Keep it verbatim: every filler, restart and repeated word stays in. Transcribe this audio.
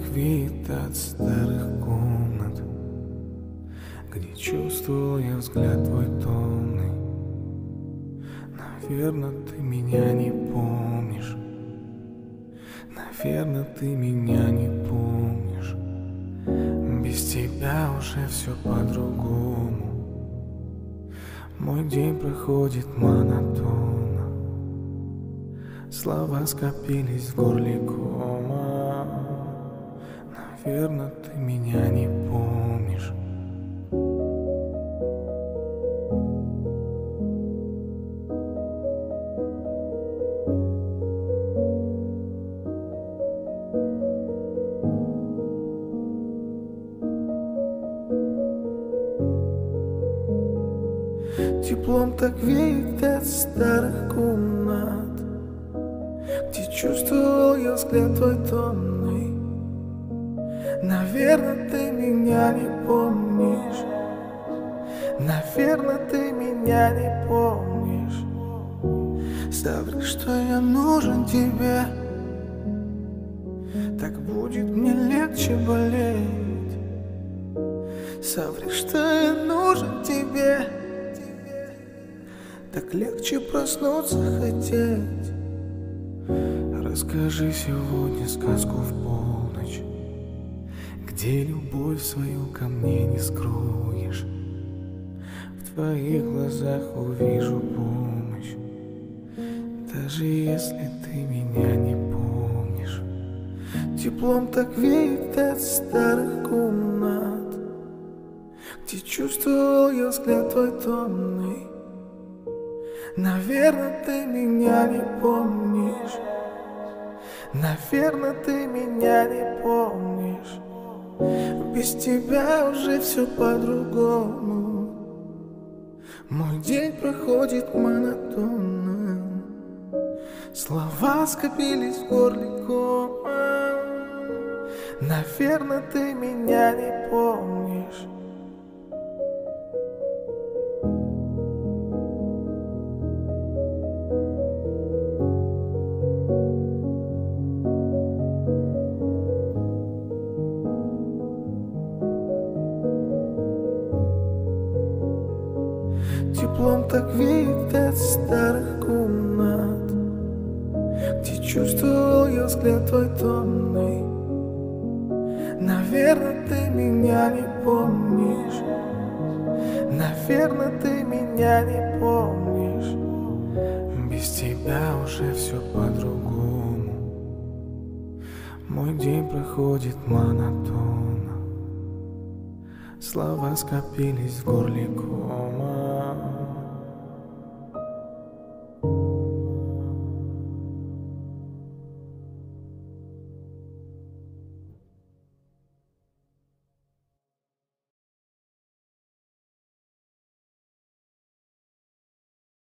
веет от старых комнат, где чувствовал я взгляд твой томный. Наверно, ты меня не помнишь. Наверно, ты меня не помнишь. Без тебя уже все по-другому. Мой день проходит монотонно. Слова скопились в горле кома. Наверно, ты меня не помнишь. Теплом так веет от старых комнат, где чувствовал я взгляд твой томный. Наверно, ты меня не помнишь. Наверно, ты меня не помнишь. Соври, что я нужен тебе, так будет мне легче болеть. Соври, что я нужен тебе, так легче проснуться хотеть. Расскажи сегодня сказку в полночь, где любовь свою ко мне не скроешь. В твоих глазах увижу помощь, даже если ты меня не помнишь. Теплом так веет от старых комнат, где чувствовал я взгляд твой томный. Наверно, ты меня не помнишь. Наверно, ты меня не помнишь. Без тебя уже все по-другому. Мой день проходит монотонно. Слова скопились в горле кома. Наверно, ты меня не помнишь. Теплом так веет от старых комнат, где чувствовал я взгляд твой томный. Наверно, ты меня не помнишь. Наверно, ты меня не помнишь. Без тебя уже все по-другому. Мой день проходит монотонно. Слова скопились в горле кома.